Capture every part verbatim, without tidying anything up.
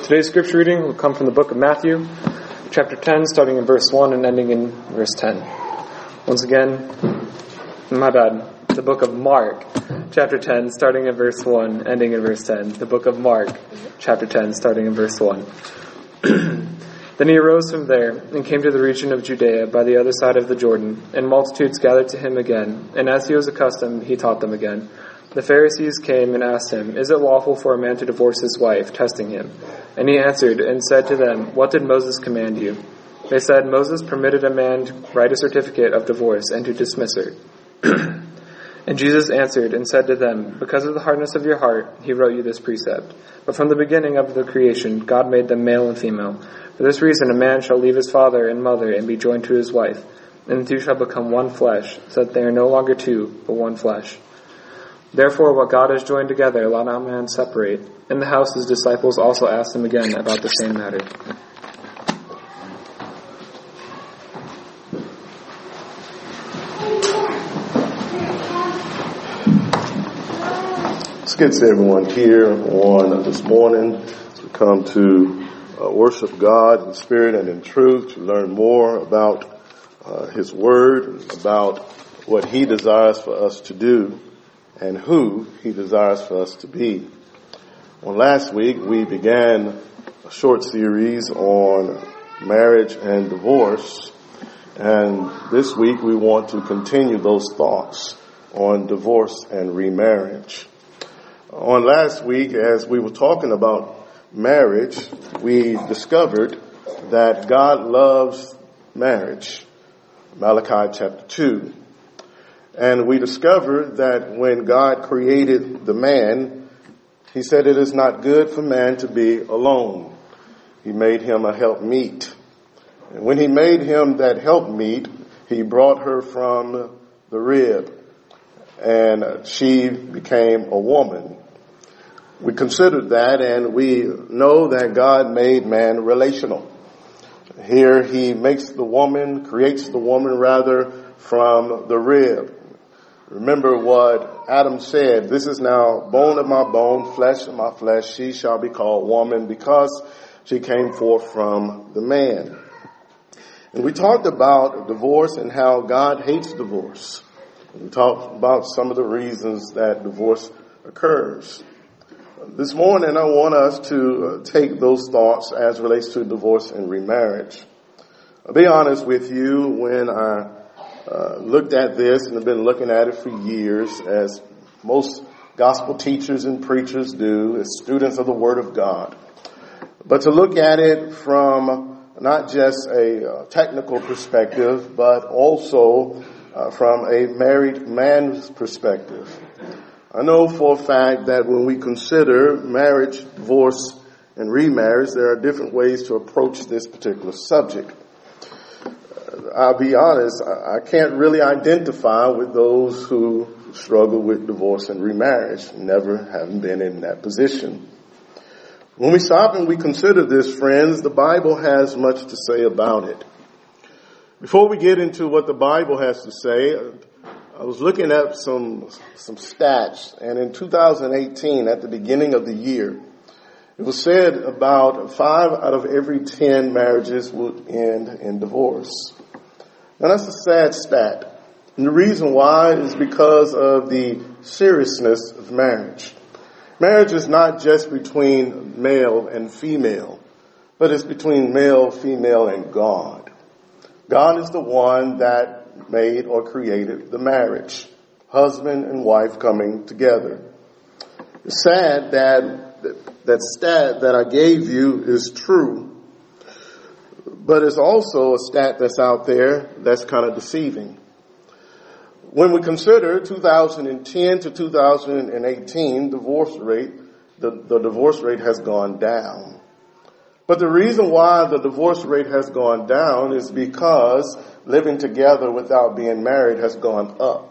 Today's scripture reading will come from the book of Matthew, chapter ten, starting in verse one and ending in verse ten. Once again, my bad, the book of Mark, chapter ten, starting in verse one, ending in verse ten. The book of Mark, chapter ten, starting in verse one. Then he arose from there and came to the region of Judea by the other side of the Jordan, and multitudes gathered to him again, and as he was accustomed, he taught them again. The Pharisees came and asked him, "Is it lawful for a man to divorce his wife?" testing him. And he answered and said to them, "What did Moses command you?" They said, "Moses permitted a man to write a certificate of divorce and to dismiss her." And Jesus answered and said to them, "Because of the hardness of your heart, he wrote you this precept. But from the beginning of the creation, God made them male and female. For this reason, a man shall leave his father and mother and be joined to his wife, and the two shall become one flesh, so that they are no longer two, but one flesh. Therefore, what God has joined together, let not man separate." In the house, his disciples also asked him again about the same matter. It's good to see everyone here on this morning as we come to uh, worship God in spirit and in truth, to learn more about uh, His Word, about what He desires for us to do and who He desires for us to be. Well, last week we began a short series on marriage and divorce, and this week we want to continue those thoughts on divorce and remarriage. On last week, as we were talking about marriage, we discovered that God loves marriage, Malachi chapter two. And we discovered that when God created the man, He said it is not good for man to be alone. He made him a helpmeet. And when He made him that helpmeet, He brought her from the rib, and she became a woman. We considered that, and we know that God made man relational. Here He makes the woman, creates the woman rather, from the rib. Remember what Adam said, "This is now bone of my bone, flesh of my flesh. She shall be called woman because she came forth from the man." And we talked about divorce and how God hates divorce. We talked about some of the reasons that divorce occurs. This morning I want us to take those thoughts as relates to divorce and remarriage. I'll be honest with you, when I Uh, looked at this and have been looking at it for years, as most gospel teachers and preachers do, as students of the Word of God. But to look at it from not just a uh, technical perspective, but also uh, from a married man's perspective. I know for a fact that when we consider marriage, divorce, and remarriage, there are different ways to approach this particular subject. I'll be honest, I can't really identify with those who struggle with divorce and remarriage, never having been in that position. When we stop and we consider this, friends, the Bible has much to say about it. Before we get into what the Bible has to say, I was looking at some some stats, and in two thousand eighteen, at the beginning of the year, it was said about five out of every ten marriages would end in divorce. Now, that's a sad stat. And the reason why is because of the seriousness of marriage. Marriage is not just between male and female, but it's between male, female, and God. God is the one that made or created the marriage, husband and wife coming together. It's sad that that stat that I gave you is true. But it's also a stat that's out there that's kind of deceiving. When we consider two thousand ten to two thousand eighteen divorce rate, the, the divorce rate has gone down. But the reason why the divorce rate has gone down is because living together without being married has gone up.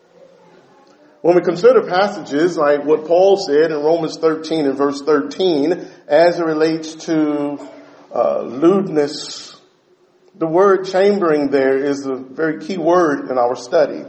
When we consider passages like what Paul said in Romans thirteen and verse thirteen, as it relates to Uh, lewdness, the word chambering there is a very key word in our study.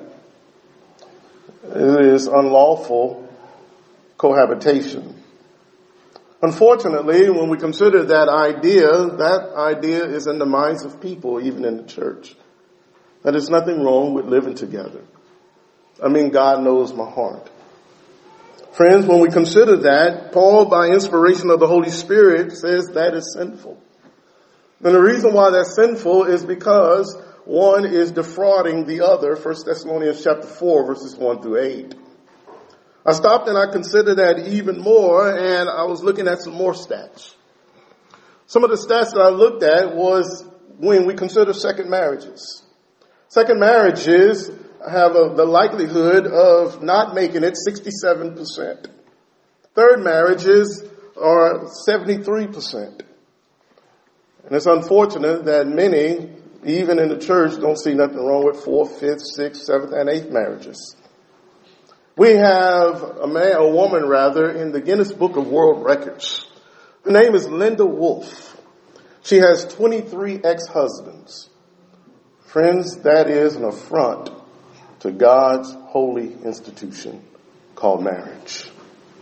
It is unlawful cohabitation. Unfortunately, when we consider that idea, that idea is in the minds of people, even in the church. That there's nothing wrong with living together. I mean, God knows my heart. Friends, when we consider that, Paul, by inspiration of the Holy Spirit, says that is sinful. And the reason why that's sinful is because one is defrauding the other. First Thessalonians chapter four, verses one through eight. I stopped and I considered that even more, and I was looking at some more stats. Some of the stats that I looked at was when we consider second marriages. Second marriages have a, the likelihood of not making it sixty-seven percent. Third marriages are seventy-three percent. And it's unfortunate that many, even in the church, don't see nothing wrong with fourth, fifth, sixth, seventh, and eighth marriages. We have a man, a woman rather, in the Guinness Book of World Records. Her name is Linda Wolf. She has twenty-three ex-husbands. Friends, that is an affront to God's holy institution called marriage.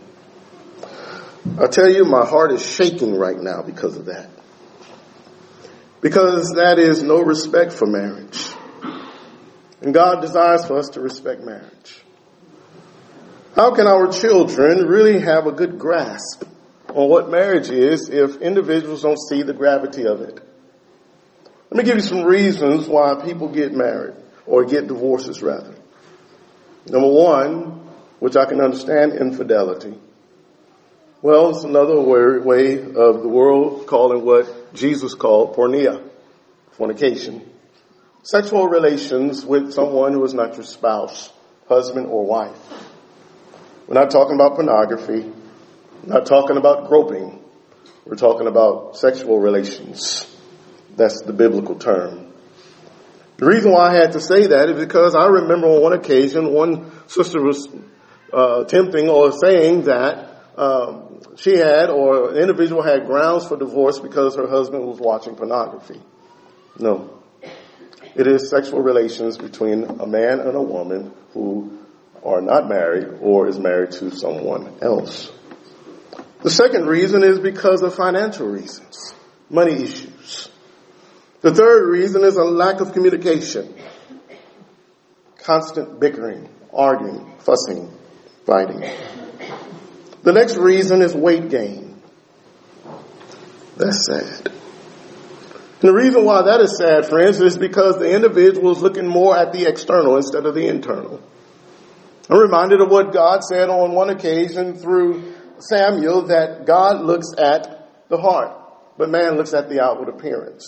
I tell you, my heart is shaking right now because of that. Because that is no respect for marriage. And God desires for us to respect marriage. How can our children really have a good grasp on what marriage is if individuals don't see the gravity of it? Let me give you some reasons why people get married, or get divorces rather. Number one, which I can understand, infidelity. Well, it's another way of the world calling what Jesus called porneia, fornication. Sexual relations with someone who is not your spouse, husband, or wife. We're not talking about pornography. We're not talking about groping. We're talking about sexual relations. That's the biblical term. The reason why I had to say that is because I remember on one occasion, one sister was uh, attempting or saying that um, she had, or an individual had grounds for divorce because her husband was watching pornography. No. It is sexual relations between a man and a woman who are not married or is married to someone else. The second reason is because of financial reasons, money issues. The third reason is a lack of communication, constant bickering, arguing, fussing, fighting. The next reason is weight gain. That's sad. And the reason why that is sad, friends, is because the individual is looking more at the external instead of the internal. I'm reminded of what God said on one occasion through Samuel, that God looks at the heart, but man looks at the outward appearance.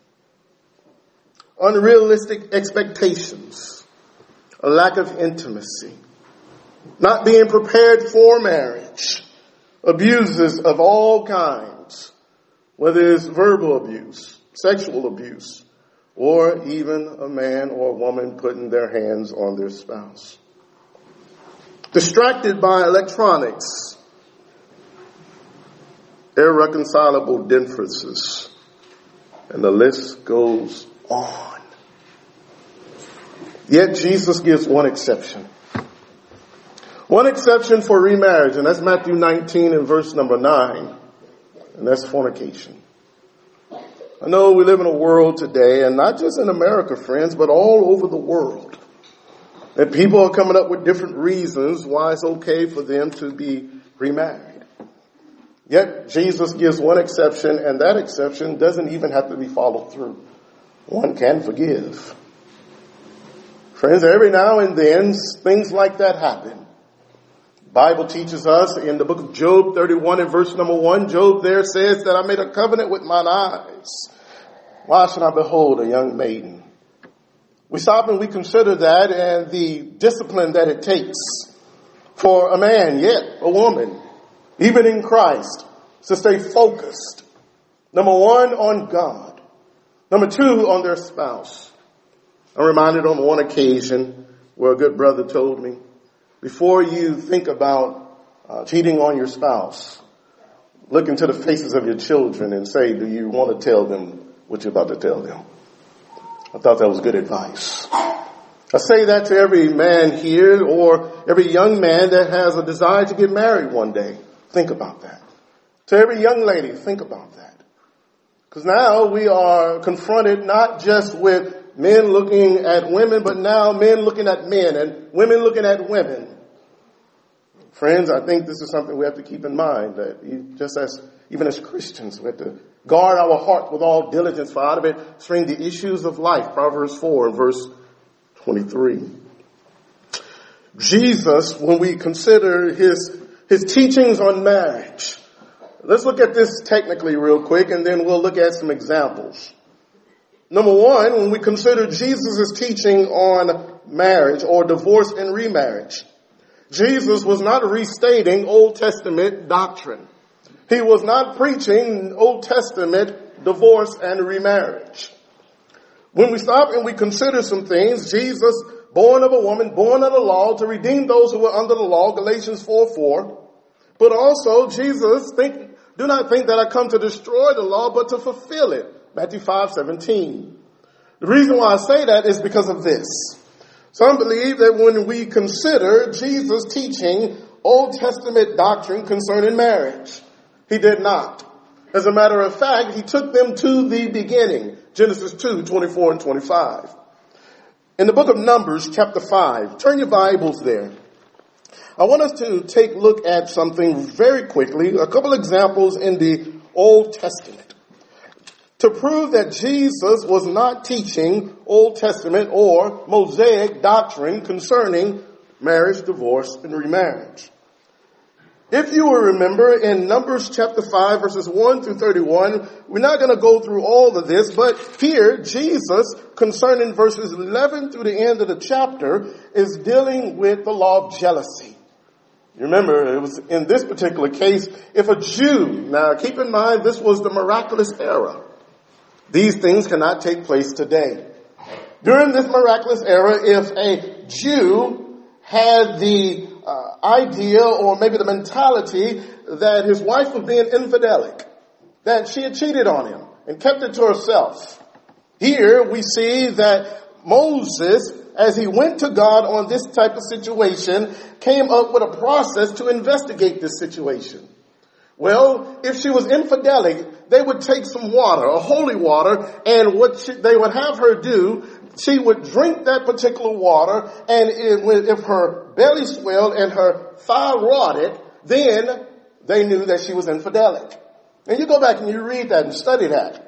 Unrealistic expectations, a lack of intimacy, not being prepared for marriage, abuses of all kinds, whether it's verbal abuse, sexual abuse, or even a man or a woman putting their hands on their spouse. Distracted by electronics, irreconcilable differences, and the list goes on. Yet Jesus gives one exception. One exception for remarriage, and that's Matthew nineteen and verse number nine, and that's fornication. I know we live in a world today, and not just in America, friends, but all over the world, that people are coming up with different reasons why it's okay for them to be remarried. Yet Jesus gives one exception, and that exception doesn't even have to be followed through. One can forgive. Friends, every now and then things like that happen. The Bible teaches us in the book of Job thirty-one and verse number one, Job there says that I made a covenant with mine eyes. Why should I behold a young maiden? We stop and we consider that and the discipline that it takes for a man, yet a woman, even in Christ, to stay focused. Number one, on God. Number two, on their spouse. I'm reminded on one occasion where a good brother told me, before you think about uh, cheating on your spouse, look into the faces of your children and say, do you want to tell them what you're about to tell them? I thought that was good advice. I say that to every man here or every young man that has a desire to get married one day. Think about that. To every young lady, think about that. Because now we are confronted not just with men looking at women, but now men looking at men and women looking at women. Friends, I think this is something we have to keep in mind, that just as, even as Christians, we have to guard our heart with all diligence, for out of it spring the issues of life. Proverbs four and verse twenty-three. Jesus, when we consider his, his teachings on marriage, let's look at this technically real quick, and then we'll look at some examples. Number one, when we consider Jesus' teaching on marriage or divorce and remarriage, Jesus was not restating Old Testament doctrine. He was not preaching Old Testament divorce and remarriage. When we stop and we consider some things, Jesus, born of a woman, born of the law, to redeem those who were under the law, Galatians four four. But also, Jesus, think, do not think that I come to destroy the law, but to fulfill it, Matthew five seventeen. The reason why I say that is because of this. Some believe that when we consider Jesus teaching Old Testament doctrine concerning marriage, he did not. As a matter of fact, he took them to the beginning, Genesis two twenty-four and twenty-five. In the book of Numbers, chapter five, turn your Bibles there. I want us to take a look at something very quickly, a couple examples in the Old Testament, to prove that Jesus was not teaching Old Testament or Mosaic doctrine concerning marriage, divorce, and remarriage. If you will remember, in Numbers chapter five, verses one through thirty-one, we're not going to go through all of this, but here, Jesus, concerning verses eleven through the end of the chapter, is dealing with the law of jealousy. You remember, it was in this particular case, if a Jew, now keep in mind, this was the miraculous era. These things cannot take place today. During this miraculous era, if a Jew had the uh, idea or maybe the mentality that his wife was being infidelic, that she had cheated on him and kept it to herself. Here we see that Moses, as he went to God on this type of situation, came up with a process to investigate this situation. Well, if she was infidelic, they would take some water, a holy water, and what she, they would have her do, she would drink that particular water, and it, if her belly swelled and her thigh rotted, then they knew that she was infidelic. And you go back and you read that and study that.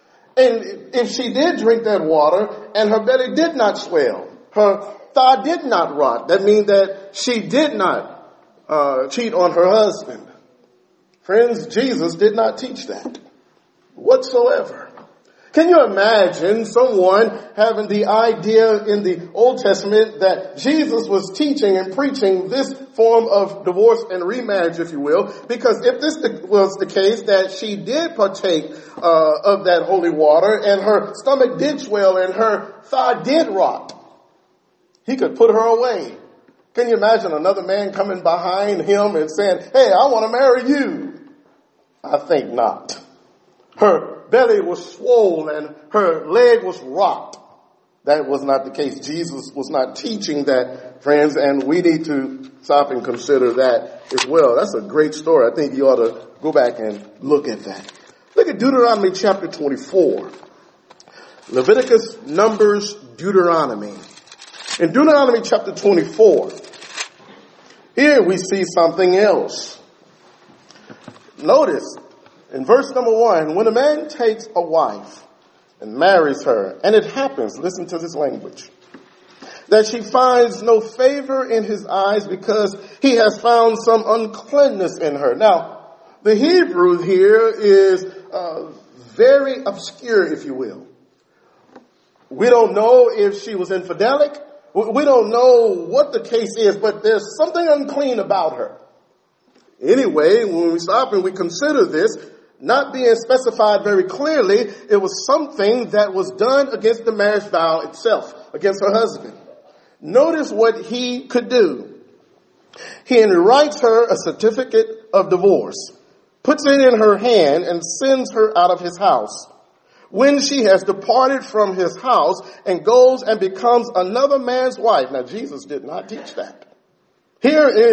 And if she did drink that water and her belly did not swell, her thigh did not rot, that means that she did not uh, cheat on her husband. Friends, Jesus did not teach that whatsoever. Can you imagine someone having the idea in the Old Testament that Jesus was teaching and preaching this form of divorce and remarriage, if you will? Because if this was the case, that she did partake uh, of that holy water and her stomach did swell and her thigh did rot, he could put her away. Can you imagine another man coming behind him and saying, hey, I want to marry you? I think not. Her belly was swollen and her leg was rot. That was not the case. Jesus was not teaching that, friends, and we need to stop and consider that as well. That's a great story. I think you ought to go back and look at that. Look at Deuteronomy chapter twenty-four. Leviticus, Numbers, Deuteronomy. In Deuteronomy chapter twenty-four, here we see something else. Notice, in verse number one, when a man takes a wife and marries her, and it happens, listen to this language, that she finds no favor in his eyes because he has found some uncleanness in her. Now, the Hebrew here is uh, very obscure, if you will. We don't know if she was infidelic. We don't know what the case is, but there's something unclean about her. Anyway, when we stop and we consider this, not being specified very clearly, it was something that was done against the marriage vow itself, against her husband. Notice what he could do. He writes her a certificate of divorce, puts it in her hand, and sends her out of his house. When she has departed from his house and goes and becomes another man's wife. Now, Jesus did not teach that. Here is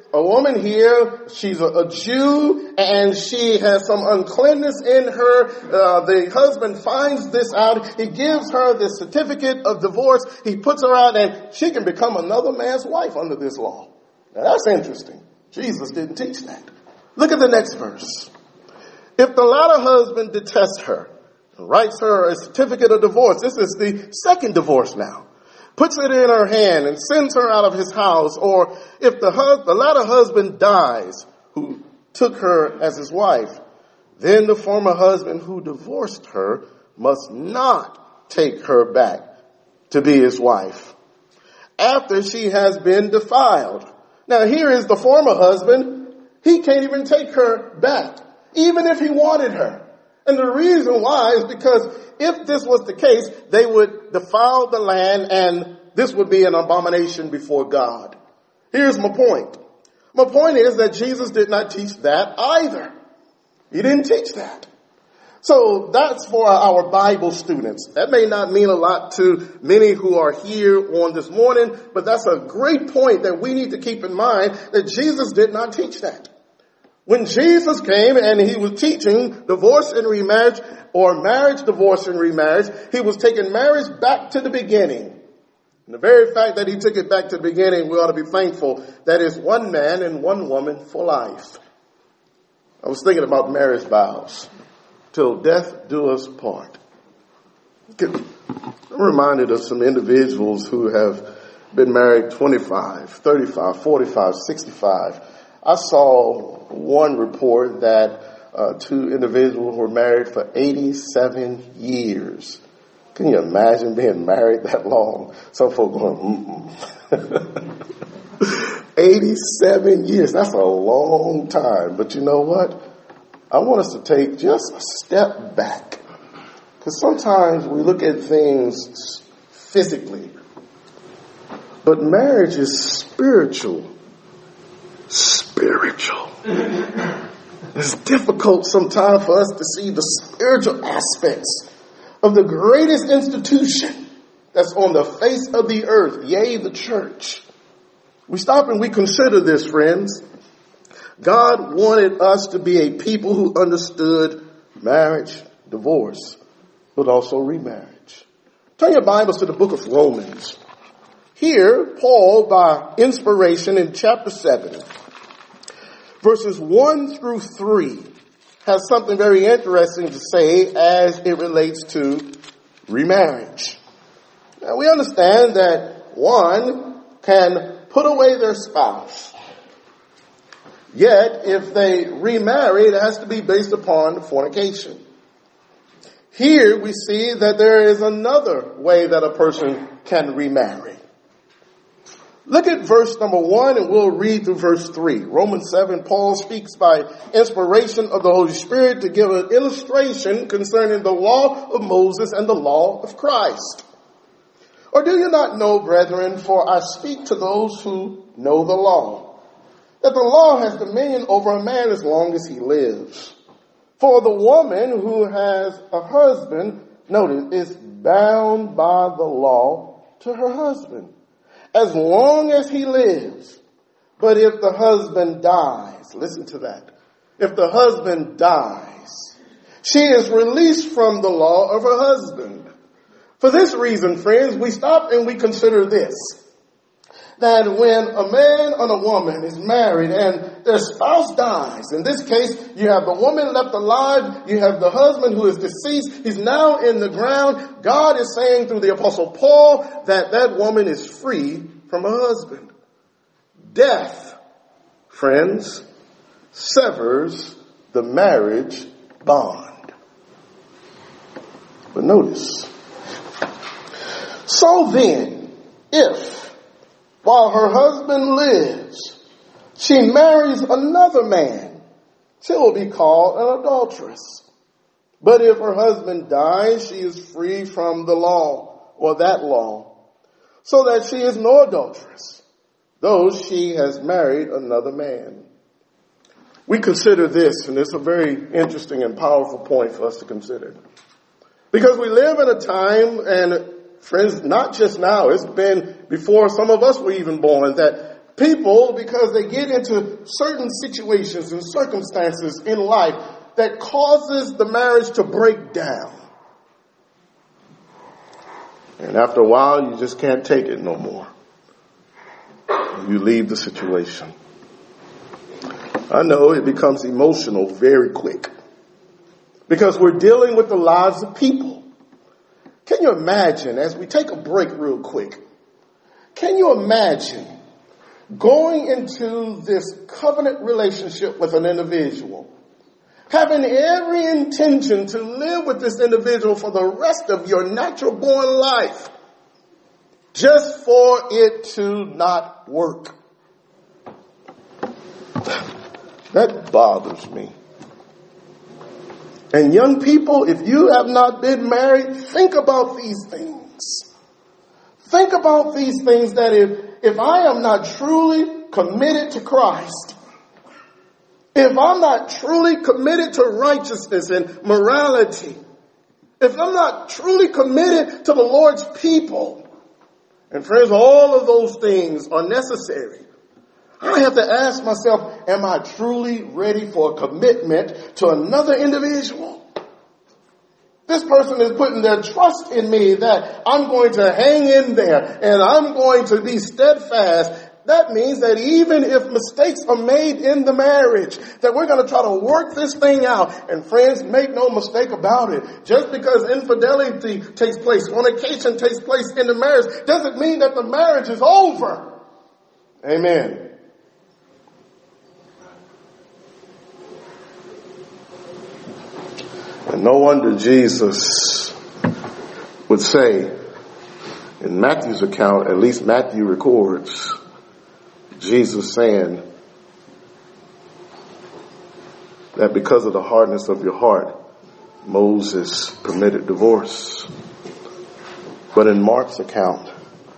a woman here, she's a, a Jew, and she has some uncleanness in her. Uh, the husband finds this out. He gives her this certificate of divorce. He puts her out, and she can become another man's wife under this law. Now, that's interesting. Jesus didn't teach that. Look at the next verse. If the latter husband detests her, writes her a certificate of divorce, this is the second divorce now, puts it in her hand and sends her out of his house, or if the, hus- the latter husband dies, who took her as his wife, then the former husband who divorced her must not take her back to be his wife after she has been defiled. Now here is the former husband. He can't even take her back, even if he wanted her. And the reason why is because if this was the case, they would defile the land, and this would be an abomination before God. Here's my point. My point is that Jesus did not teach that either. He didn't teach that. So that's for our Bible students. That may not mean a lot to many who are here on this morning, but that's a great point that we need to keep in mind, that Jesus did not teach that. When Jesus came and he was teaching divorce and remarriage, or marriage, divorce, and remarriage, he was taking marriage back to the beginning. And the very fact that he took it back to the beginning, we ought to be thankful that it's one man and one woman for life. I was thinking about marriage vows. Till death do us part. I'm reminded of some individuals who have been married twenty-five, thirty-five, forty-five, sixty-five. I saw one report that uh, two individuals were married for eighty-seven years. Can you imagine being married that long? Some folk going, mm-mm. eighty-seven years. That's a long time. But you know what? I want us to take just a step back. Because sometimes we look at things physically. But marriage is spiritual. Spiritual. It's difficult sometimes for us to see the spiritual aspects of the greatest institution that's on the face of the earth, yea, the church. We stop and we consider this, friends. God wanted us to be a people who understood marriage, divorce, but also remarriage. Turn your Bibles to the book of Romans. Here, Paul, by inspiration in chapter seven, verses one through three, has something very interesting to say as it relates to remarriage. Now, we understand that one can put away their spouse. Yet, if they remarry, it has to be based upon fornication. Here we see that there is another way that a person can remarry. Look at verse number one, and we'll read through verse three. Romans seven, Paul speaks by inspiration of the Holy Spirit to give an illustration concerning the law of Moses and the law of Christ. Or do you not know, brethren, for I speak to those who know the law, that the law has dominion over a man as long as he lives. For the woman who has a husband, notice, is bound by the law to her husband as long as he lives. But if the husband dies, listen to that. If the husband dies, she is released from the law of her husband. For this reason, friends, we stop and we consider this. That when a man and a woman is married and their spouse dies, in this case, you have the woman left alive, you have the husband who is deceased, he's now in the ground. God is saying through the Apostle Paul that that woman is free from her husband. Death, friends, severs the marriage bond. But notice, so then, if while her husband lives, she marries another man, she will be called an adulteress. But if her husband dies, she is free from the law, or that law, so that she is no adulteress, though she has married another man. We consider this, and it's a very interesting and powerful point for us to consider. Because we live in a time, and friends, not just now, it's been before some of us were even born, that people, because they get into certain situations and circumstances in life that causes the marriage to break down. And after a while, you just can't take it no more. You leave the situation. I know it becomes emotional very quick because we're dealing with the lives of people. Can you imagine, as we take a break real quick, can you imagine going into this covenant relationship with an individual, having every intention to live with this individual for the rest of your natural born life, just for it to not work? That bothers me. And young people, if you have not been married, think about these things. Think about these things that if, if I am not truly committed to Christ, if I'm not truly committed to righteousness and morality, if I'm not truly committed to the Lord's people, and friends, all of those things are necessary. I have to ask myself, am I truly ready for a commitment to another individual? This person is putting their trust in me that I'm going to hang in there and I'm going to be steadfast. That means that even if mistakes are made in the marriage, that we're going to try to work this thing out. And friends, make no mistake about it. Just because infidelity takes place, fornication takes place in the marriage, doesn't mean that the marriage is over. Amen. And no wonder Jesus would say, in Matthew's account, at least Matthew records, Jesus saying that because of the hardness of your heart, Moses permitted divorce. But in Mark's account,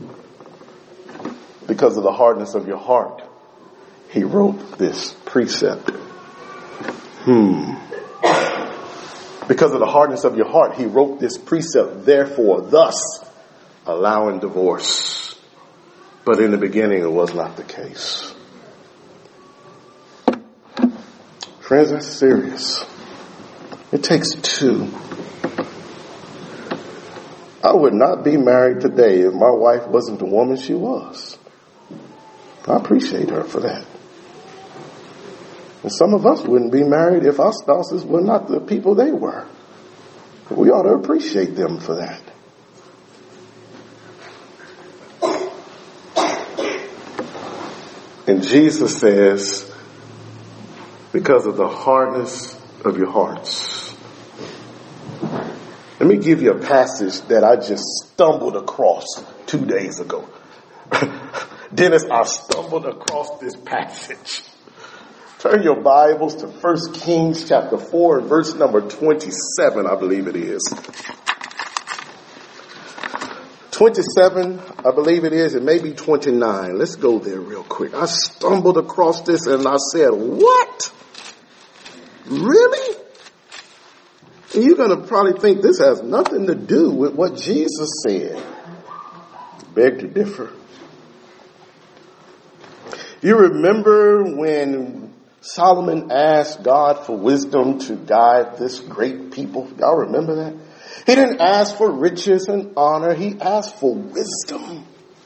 because of the hardness of your heart, he wrote this precept. Hmm. Because of the hardness of your heart, he wrote this precept, therefore, thus, allowing divorce. But in the beginning, it was not the case. Friends, that's serious. It takes two. I would not be married today if my wife wasn't the woman she was. I appreciate her for that. And some of us wouldn't be married if our spouses were not the people they were. We ought to appreciate them for that. And Jesus says, because of the hardness of your hearts. Let me give you a passage that I just stumbled across two days ago. Dennis, I stumbled across this passage. Turn your Bibles to First Kings chapter four and verse number twenty-seven, I believe it is. twenty-seven, I believe it is, it may be twenty-nine. Let's go there real quick. I stumbled across this and I said, what? Really? And you're going to probably think this has nothing to do with what Jesus said. Beg to differ. You remember when Solomon asked God for wisdom to guide this great people? Y'all remember that? He didn't ask for riches and honor. He asked for wisdom.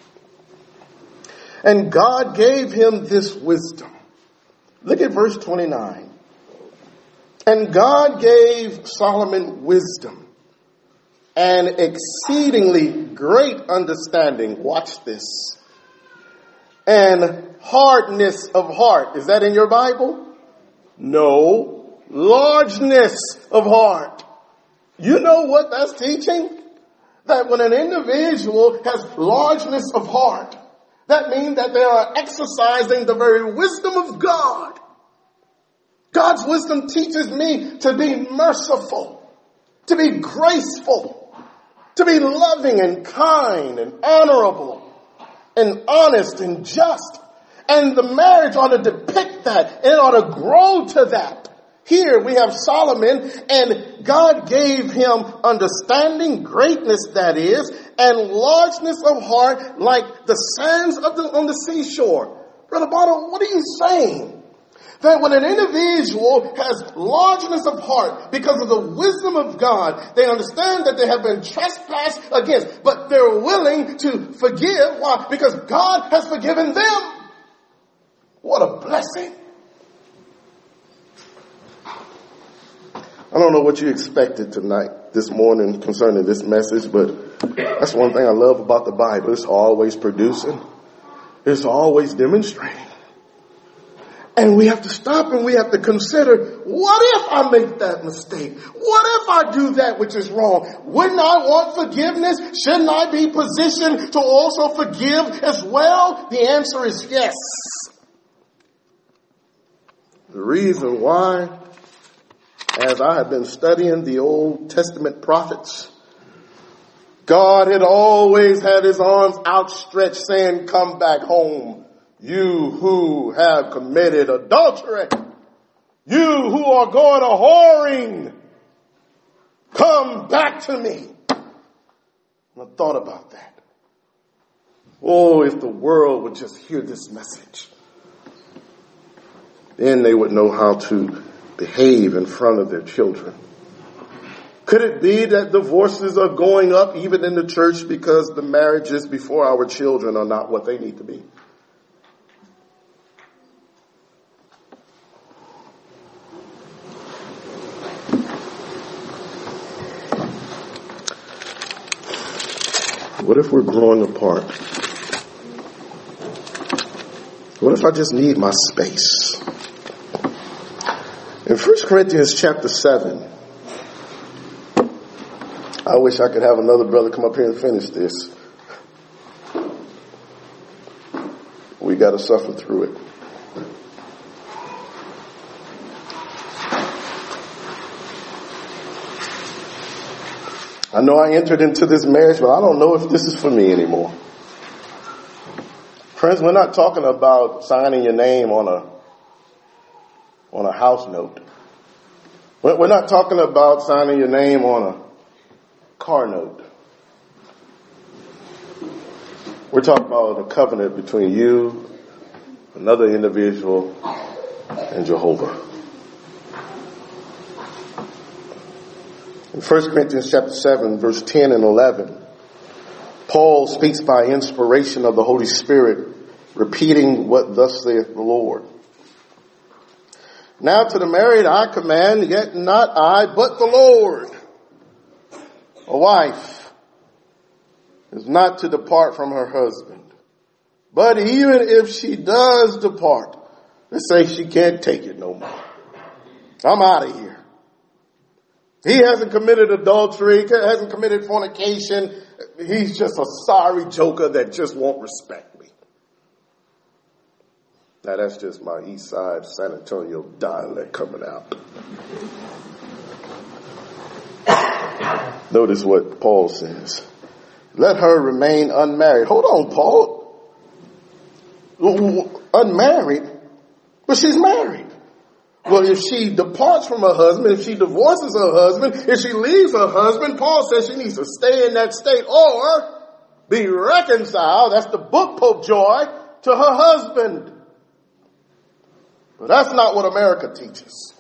And God gave him this wisdom. Look at verse twenty-nine. And God gave Solomon wisdom and exceedingly great understanding. Watch this. And hardness of heart. Is that in your Bible? No. Largeness of heart. You know what that's teaching? That when an individual has largeness of heart, that means that they are exercising the very wisdom of God. God's wisdom teaches me to be merciful, to be graceful, to be loving and kind and honorable and honest and just. And the marriage ought to depict that, and it ought to grow to that. Here we have Solomon, and God gave him understanding, greatness that is, and largeness of heart like the sands of the, on the seashore. Brother Bono, what are you saying? That when an individual has largeness of heart because of the wisdom of God, they understand that they have been trespassed against, but they're willing to forgive. Why? Because God has forgiven them. What a blessing. I don't know what you expected tonight, this morning, concerning this message, but that's one thing I love about the Bible. It's always producing. It's always demonstrating. And we have to stop and we have to consider, what if I make that mistake? What if I do that which is wrong? Wouldn't I want forgiveness? Shouldn't I be positioned to also forgive as well? The answer is yes. The reason why, as I have been studying the Old Testament prophets, God had always had his arms outstretched saying, come back home. You who have committed adultery, you who are going a whoring, come back to me. I thought about that. Oh, if the world would just hear this message, then they would know how to behave in front of their children. Could it be that divorces are going up even in the church because the marriages before our children are not what they need to be? What if we're growing apart? What if I just need my space? In First Corinthians chapter seven, I wish I could have another brother come up here and finish this. We got to suffer through it. I know I entered into this marriage, but I don't know if this is for me anymore. Friends, we're not talking about signing your name on a on a house note. We're not talking about signing your name on a car note. We're talking about a covenant between you, another individual, and Jehovah. In First Corinthians chapter seven, verse ten and eleven, Paul speaks by inspiration of the Holy Spirit, repeating what thus saith the Lord. Now to the married I command, yet not I, but the Lord. A wife is not to depart from her husband. But even if she does depart, let's say she can't take it no more. I'm out of here. He hasn't committed adultery, hasn't committed fornication. He's just a sorry joker that just won't respect me. Now that's just my East Side San Antonio dialect coming out. Notice what Paul says. Let her remain unmarried. Hold on, Paul. Unmarried? But she's married. Well, if she departs from her husband, if she divorces her husband, if she leaves her husband, Paul says she needs to stay in that state or be reconciled, that's the book Pope Joy, to her husband. But that's not what America teaches.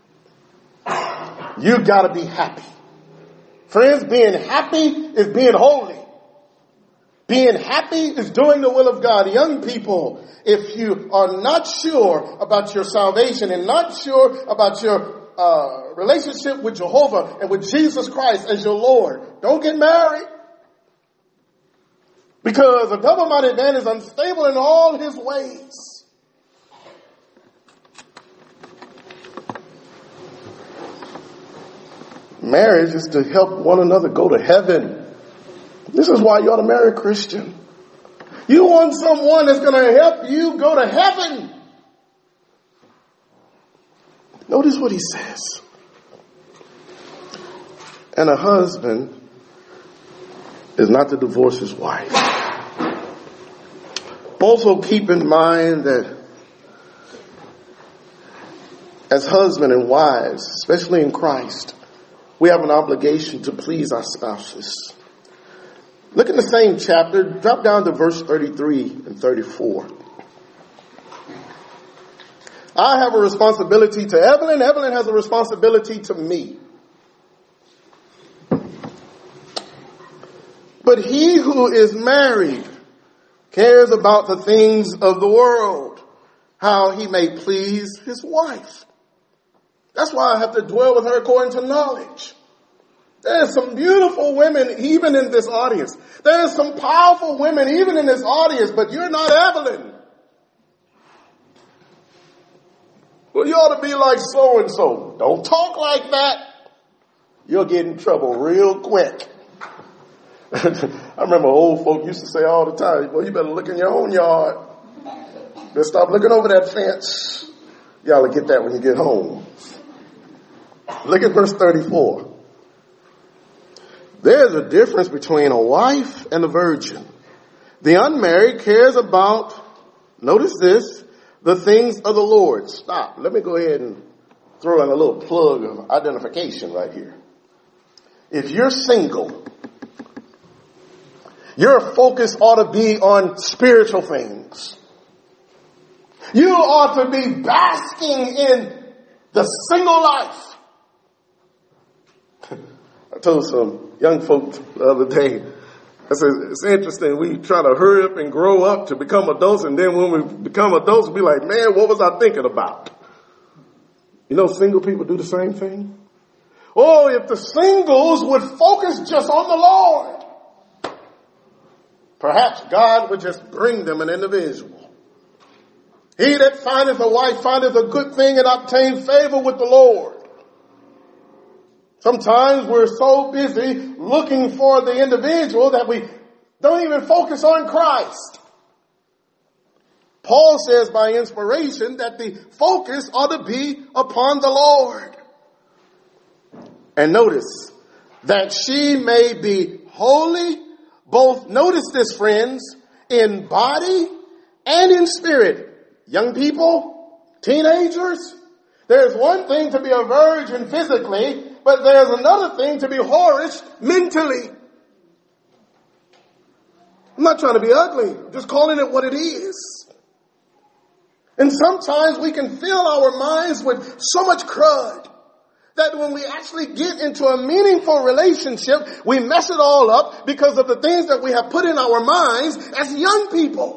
You gotta be happy. Friends, being happy is being holy. Being happy is doing the will of God. Young people, if you are not sure about your salvation and not sure about your uh, relationship with Jehovah and with Jesus Christ as your Lord, don't get married. Because a double-minded man is unstable in all his ways. Marriage is to help one another go to heaven. This is why you ought to marry a Christian. You want someone that's going to help you go to heaven. Notice what he says. And a husband is not to divorce his wife. Also keep in mind that as husband and wives, especially in Christ, we have an obligation to please our spouses. Look in the same chapter, drop down to verse thirty-three and thirty-four. I have a responsibility to Evelyn. Evelyn has a responsibility to me. But he who is married cares about the things of the world, how he may please his wife. That's why I have to dwell with her according to knowledge. There's some beautiful women even in this audience. There's some powerful women even in this audience, but you're not Evelyn. Well, you ought to be like so-and-so. Don't talk like that. You'll get in trouble real quick. I remember old folk used to say all the time, well, you better look in your own yard. Better stop looking over that fence. Y'all will get that when you get home. Look at verse thirty-four. There's a difference between a wife and a virgin. The unmarried cares about, notice this, the things of the Lord. Stop. Let me go ahead and throw in a little plug of identification right here. If you're single, your focus ought to be on spiritual things. You ought to be basking in the single life. I told some young folks the other day, I said, it's interesting. We try to hurry up and grow up to become adults, and then when we become adults, we be like, man, what was I thinking about? You know, single people do the same thing. Oh, if the singles would focus just on the Lord, perhaps God would just bring them an individual. He that findeth a wife findeth a good thing and obtain favor with the Lord. Sometimes we're so busy looking for the individual that we don't even focus on Christ. Paul says by inspiration that the focus ought to be upon the Lord. And notice that she may be holy, both, notice this friends, in body and in spirit. Young people, teenagers, there's one thing to be a virgin physically, but there's another thing to be whorish mentally. I'm not trying to be ugly. I'm just calling it what it is. And sometimes we can fill our minds with so much crud that when we actually get into a meaningful relationship, we mess it all up because of the things that we have put in our minds as young people.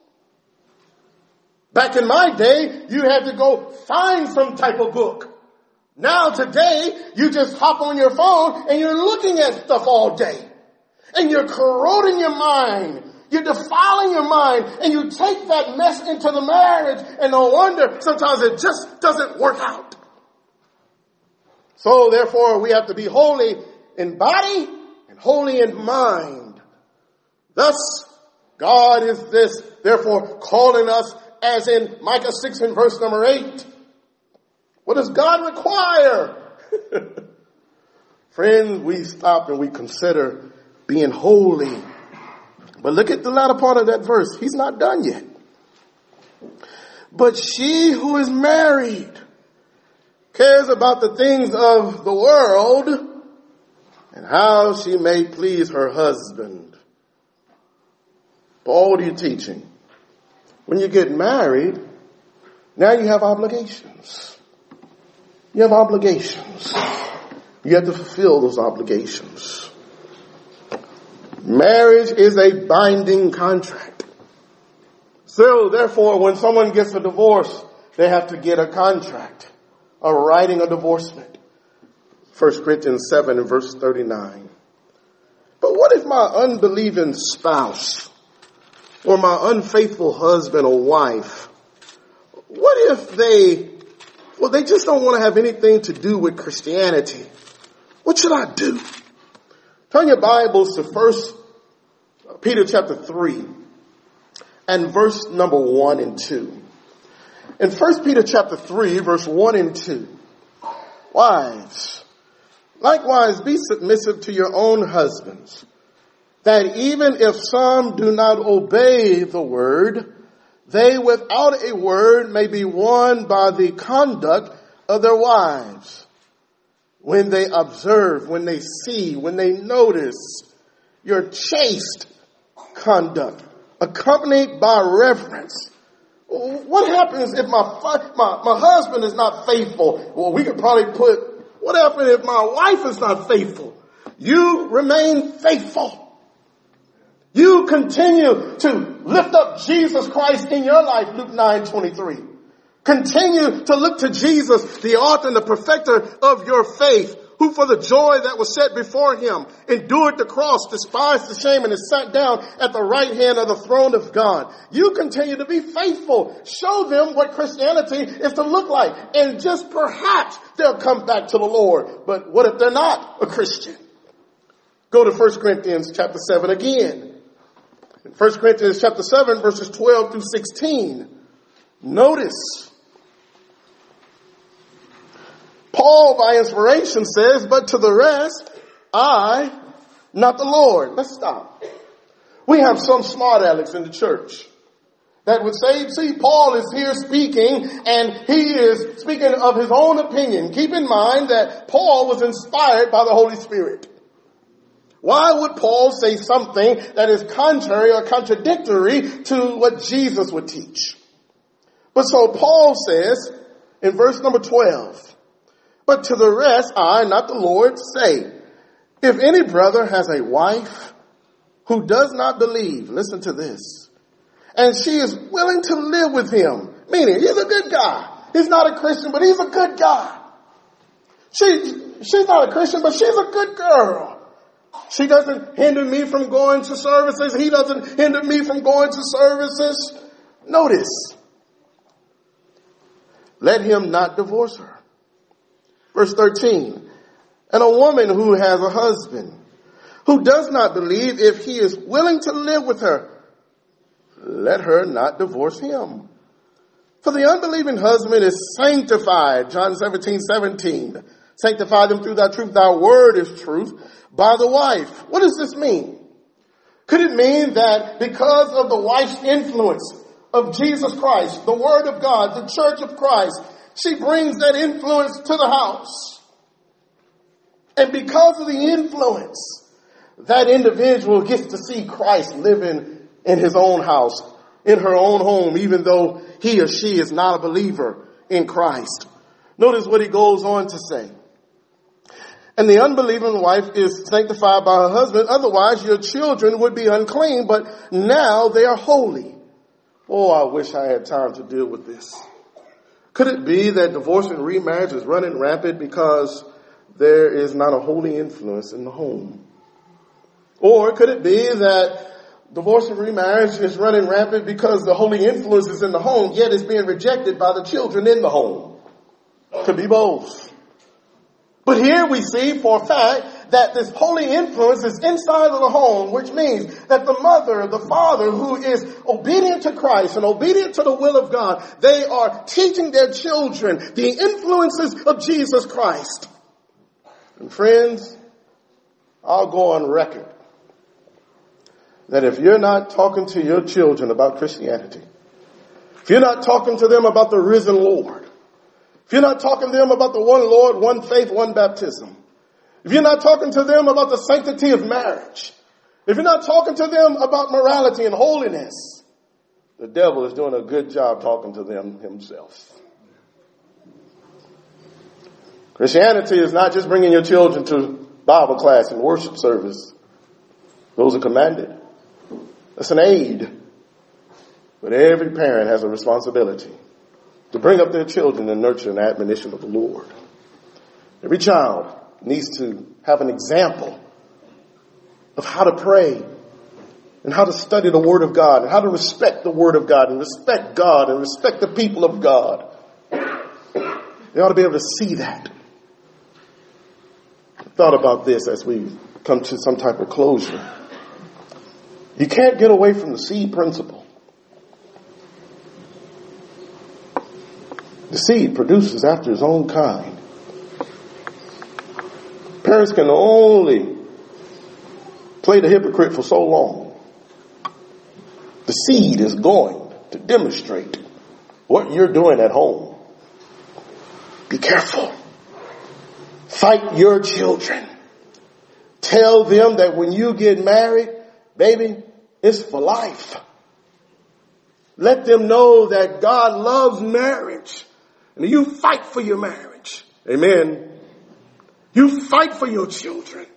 Back in my day, you had to go find some type of book. Now today, you just hop on your phone and you're looking at stuff all day. And you're corroding your mind. You're defiling your mind. And you take that mess into the marriage. And no wonder sometimes it just doesn't work out. So therefore, we have to be holy in body and holy in mind. Thus, God is this, therefore, calling us, as in Micah six and verse number eight. What does God require? Friends, we stop and we consider being holy. But look at the latter part of that verse. He's not done yet. But she who is married cares about the things of the world and how she may please her husband. Paul, what are you teaching? When you get married, now you have obligations. You have obligations. You have to fulfill those obligations. Marriage is a binding contract. So therefore, when someone gets a divorce, they have to get a contract, a writing of divorcement. First Corinthians seven and verse thirty-nine. But what if my unbelieving spouse or my unfaithful husband or wife, what if they, well, they just don't want to have anything to do with Christianity? What should I do? Turn your Bibles to First Peter chapter three and verse number one and two. In First Peter chapter three, verse one and two, wives, likewise be submissive to your own husbands, that even if some do not obey the word, they without a word may be won by the conduct of their wives. When they observe, when they see, when they notice your chaste conduct, accompanied by reverence, What happens if my, my, my husband is not faithful? Well, we could probably put, what happens if my wife is not faithful? You remain faithful. You continue to lift up Jesus Christ in your life, Luke nine twenty-three. Continue to look to Jesus, the author and the perfecter of your faith, who for the joy that was set before him endured the cross, despised the shame, and is sat down at the right hand of the throne of God. You continue to be faithful. Show them what Christianity is to look like. And just perhaps they'll come back to the Lord. But what if they're not a Christian? Go to First Corinthians chapter seven again. In First Corinthians chapter seven, verses twelve through sixteen. Notice, Paul, by inspiration, says, but to the rest, I, not the Lord. Let's stop. We have some smart alecks in the church that would say, see, Paul is here speaking, and he is speaking of his own opinion. Keep in mind that Paul was inspired by the Holy Spirit. Why would Paul say something that is contrary or contradictory to what Jesus would teach? But so Paul says in verse number twelve, but to the rest, I, not the Lord, say, if any brother has a wife who does not believe, listen to this, and she is willing to live with him, meaning he's a good guy. He's not a Christian, but he's a good guy. She, she's not a Christian, but she's a good girl. She doesn't hinder me from going to services. He doesn't hinder me from going to services. Notice, let him not divorce her. Verse thirteen, and a woman who has a husband who does not believe, if he is willing to live with her, let her not divorce him. For the unbelieving husband is sanctified, John seventeen seventeen. Sanctify them through thy truth. Thy word is truth. By the wife. What does this mean? Could it mean that because of the wife's influence of Jesus Christ, the word of God, the church of Christ, she brings that influence to the house? And because of the influence, that individual gets to see Christ living in his own house, in her own home, even though he or she is not a believer in Christ. Notice what he goes on to say. And the unbelieving wife is sanctified by her husband. Otherwise, your children would be unclean, but now they are holy. Oh, I wish I had time to deal with this. Could it be that divorce and remarriage is running rampant because there is not a holy influence in the home? Or could it be that divorce and remarriage is running rampant because the holy influence is in the home, yet it's being rejected by the children in the home? Could be both. But here we see for a fact that this holy influence is inside of the home, which means that the mother, the father who is obedient to Christ and obedient to the will of God, they are teaching their children the influences of Jesus Christ. And friends, I'll go on record that if you're not talking to your children about Christianity, if you're not talking to them about the risen Lord, if you're not talking to them about the one Lord, one faith, one baptism, if you're not talking to them about the sanctity of marriage, if you're not talking to them about morality and holiness, the devil is doing a good job talking to them himself. Christianity is not just bringing your children to Bible class and worship service. Those are commanded. That's an aid. But every parent has a responsibility to bring up their children and nurture an admonition of the Lord. Every child needs to have an example of how to pray and how to study the Word of God and how to respect the Word of God and respect God and respect the people of God. They ought to be able to see that. I thought about this as we come to some type of closure. You can't get away from the seed principle. The seed produces after its own kind. Parents can only play the hypocrite for so long. The seed is going to demonstrate what you're doing at home. Be careful. Fight your children. Tell them that when you get married, baby, it's for life. Let them know that God loves marriage. And you fight for your marriage. Amen. You fight for your children.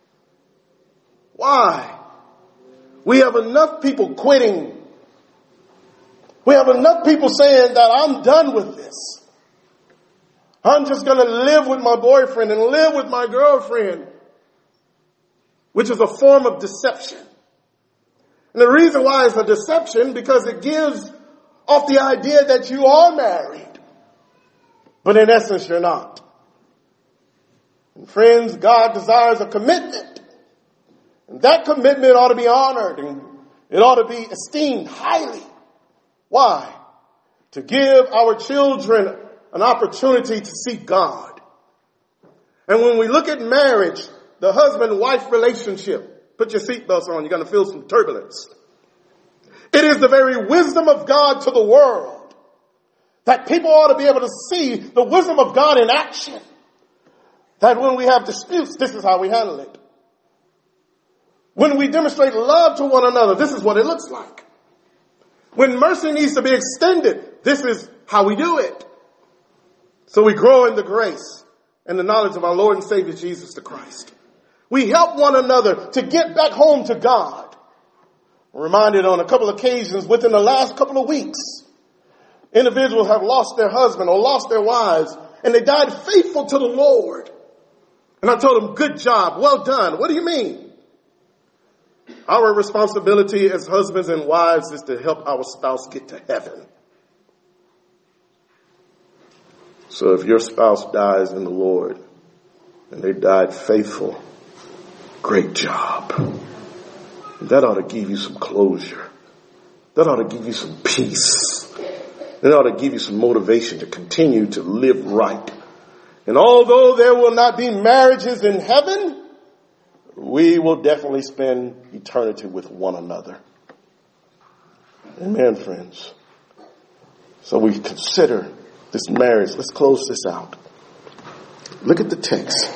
Why? We have enough people quitting. We have enough people saying that I'm done with this. I'm just going to live with my boyfriend and live with my girlfriend, which is a form of deception. And the reason why it's a deception, because it gives off the idea that you are married, but in essence you're not. And friends, God desires a commitment. And that commitment ought to be honored and it ought to be esteemed highly. Why? To give our children an opportunity to see God. And when we look at marriage, the husband-wife relationship, put your seatbelts on, you're going to feel some turbulence. It is the very wisdom of God to the world that people ought to be able to see the wisdom of God in action. That when we have disputes, this is how we handle it. When we demonstrate love to one another, this is what it looks like. When mercy needs to be extended, this is how we do it. So we grow in the grace and the knowledge of our Lord and Savior Jesus the Christ. We help one another to get back home to God. I'm reminded on a couple of occasions within the last couple of weeks, individuals have lost their husband or lost their wives and they died faithful to the Lord. And I told them, good job, well done. What do you mean? Our responsibility as husbands and wives is to help our spouse get to heaven. So if your spouse dies in the Lord and they died faithful, great job. That ought to give you some closure. That ought to give you some peace. That ought to give you some motivation to continue to live right. And although there will not be marriages in heaven, we will definitely spend eternity with one another. Amen, friends. So we consider this marriage. Let's close this out. Look at the text.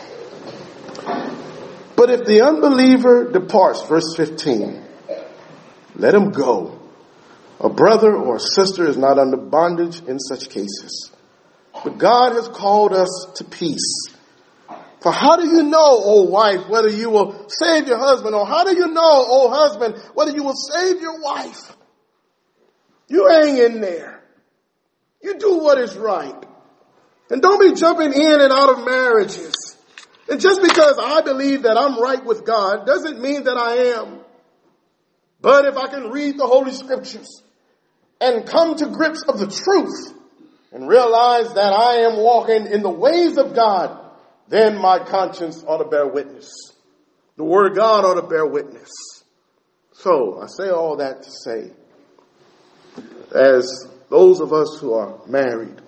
But if the unbeliever departs, verse fifteen, let him go. A brother or a sister is not under bondage in such cases. But God has called us to peace. For how do you know, O wife, whether you will save your husband? Or how do you know, O husband, whether you will save your wife? You hang in there. You do what is right. And don't be jumping in and out of marriages. And just because I believe that I'm right with God doesn't mean that I am. But if I can read the Holy Scriptures and come to grips of the truth and realize that I am walking in the ways of God, then my conscience ought to bear witness. The Word of God ought to bear witness. So I say all that to say, as those of us who are married,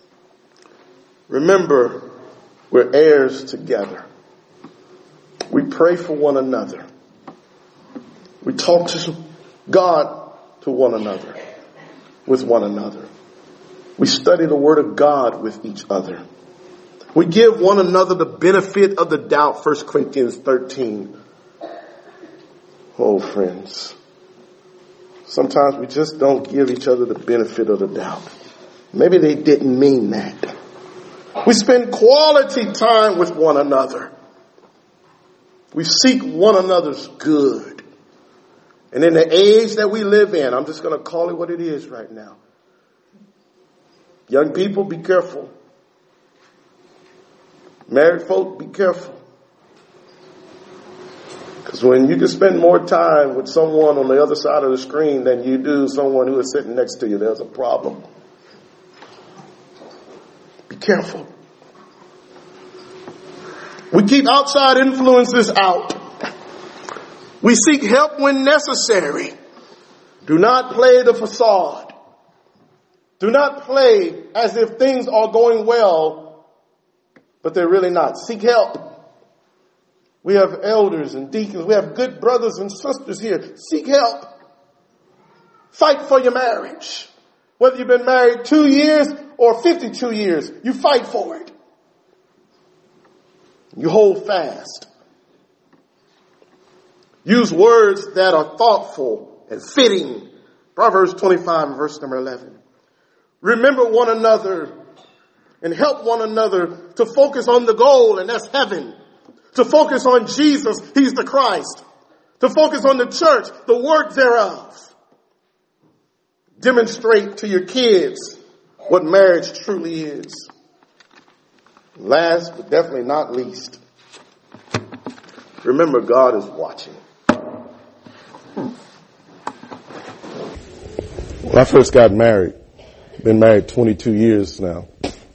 remember we're heirs together. We pray for one another. We talk to God to one another, with one another. We study the Word of God with each other. We give one another the benefit of the doubt, First Corinthians thirteen. Oh, friends, sometimes we just don't give each other the benefit of the doubt. Maybe they didn't mean that. We spend quality time with one another. We seek one another's good. And in the age that we live in, I'm just going to call it what it is right now. Young people, be careful. Married folk, be careful. Because when you can spend more time with someone on the other side of the screen than you do someone who is sitting next to you, there's a problem. Be careful. We keep outside influences out. We seek help when necessary. Do not play the facade. Do not play as if things are going well, but they're really not. Seek help. We have elders and deacons. We have good brothers and sisters here. Seek help. Fight for your marriage. Whether you've been married two years or fifty-two years, you fight for it. You hold fast. Use words that are thoughtful and fitting Proverbs twenty-five and verse number eleven. Remember one another and help one another to focus on the goal, and that's heaven. To focus on Jesus, he's the Christ. To focus on the church, the work thereof. Demonstrate to your kids what marriage truly is. Last but definitely not least, remember God is watching. When I first got married, been married twenty-two years now,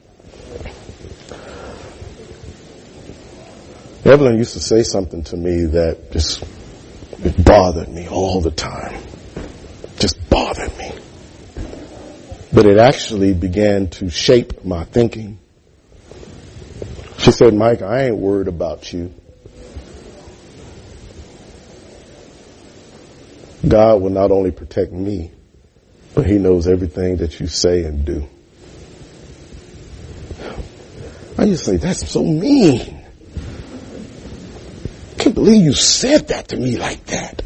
Evelyn used to say something to me that just it bothered me all the time. Just bothered me. But it actually began to shape my thinking. She said, Mike, I ain't worried about you. God will not only protect me, but he knows everything that you say and do. I used to say, that's so mean. I can't believe you said that to me like that.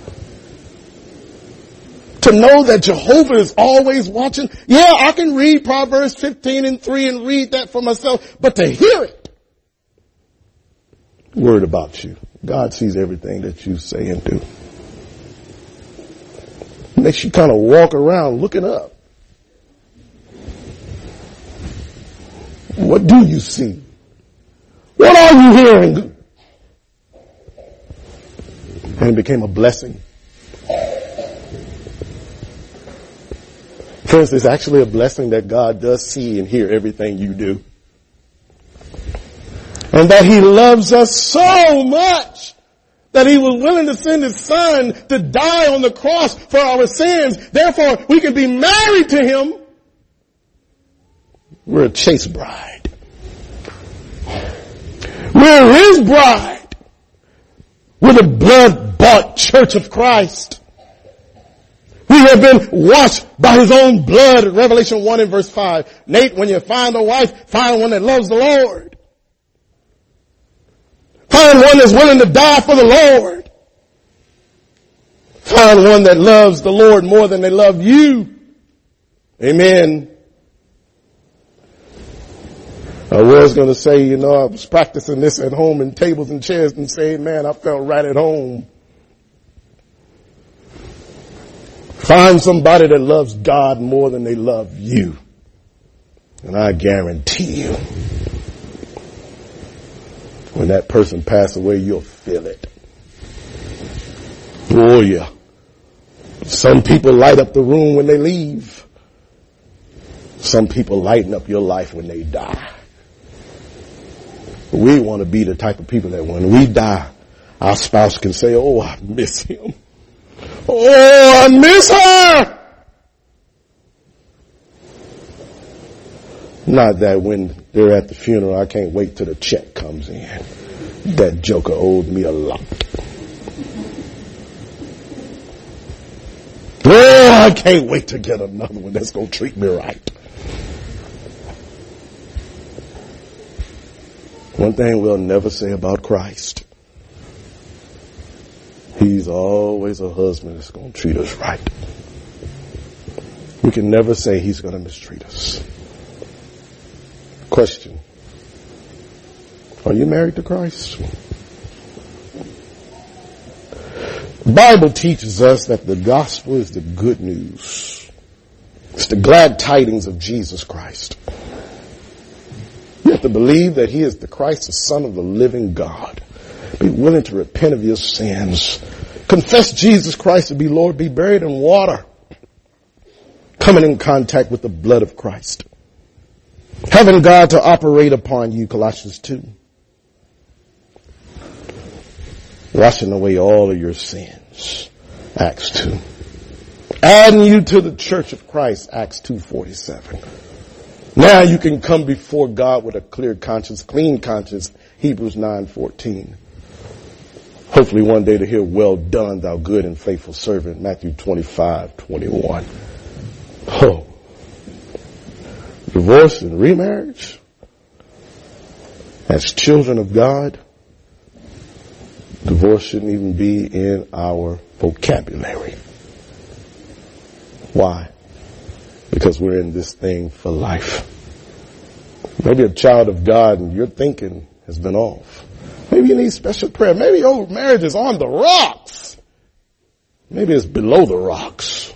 To know that Jehovah is always watching. Yeah, I can read Proverbs fifteen and three and read that for myself, but to hear it. Worried about you. God sees everything that you say and do. Makes you kind of walk around looking up. What do you see? What are you hearing? And it became a blessing. Friends, it's actually a blessing that God does see and hear everything you do. And that he loves us so much that he was willing to send his son to die on the cross for our sins. Therefore, we can be married to him. We're a chaste bride. We're his bride. We're the blood-bought church of Christ. We have been washed by his own blood. Revelation one and verse five. Nate, when you find a wife, find one that loves the Lord. Find one that's willing to die for the Lord. Find one that loves the Lord more than they love you. Amen. I was going to say, you know, I was practicing this at home in tables and chairs and say, man, I felt right at home. Find somebody that loves God more than they love you. And I guarantee you, when that person passes away, you'll feel it. Oh, yeah. Some people light up the room when they leave. Some people lighten up your life when they die. We want to be the type of people that when we die, our spouse can say, oh, I miss him. Oh, I miss her. Not that when they're at the funeral, I can't wait till the check comes in. That joker owed me a lot. Oh, I can't wait to get another one that's going to treat me right. One thing we'll never say about Christ. He's always a husband that's going to treat us right. We can never say he's going to mistreat us. Question. Are you married to Christ? The Bible teaches us that the gospel is the good news. It's the glad tidings of Jesus Christ. You have to believe that he is the Christ, the Son of the living God. Be willing to repent of your sins. Confess Jesus Christ to be Lord. Be buried in water. Coming in contact with the blood of Christ. Having God to operate upon you, Colossians two. Washing away all of your sins, Acts two. Adding you to the church of Christ, Acts two forty-seven. Now you can come before God with a clear conscience, clean conscience, Hebrews nine fourteen. Hopefully one day to hear, well done, thou good and faithful servant, Matthew twenty-five twenty-one. Oh. Divorce and remarriage? As children of God, divorce shouldn't even be in our vocabulary. Why? Because we're in this thing for life. Maybe a child of God and your thinking has been off. Maybe you need special prayer. Maybe your marriage is on the rocks. Maybe it's below the rocks.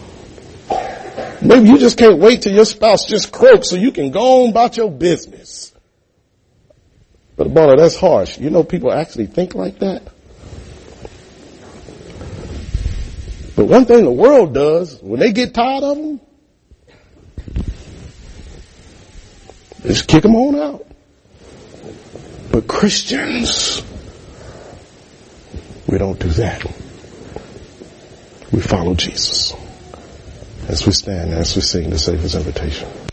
Maybe you just can't wait till your spouse just croaks so you can go on about your business. But brother, that's harsh. You know people actually think like that. But one thing the world does, when they get tired of them, they just kick them on out. But Christians, we don't do that. We follow Jesus as we stand, as we sing the Savior's invitation.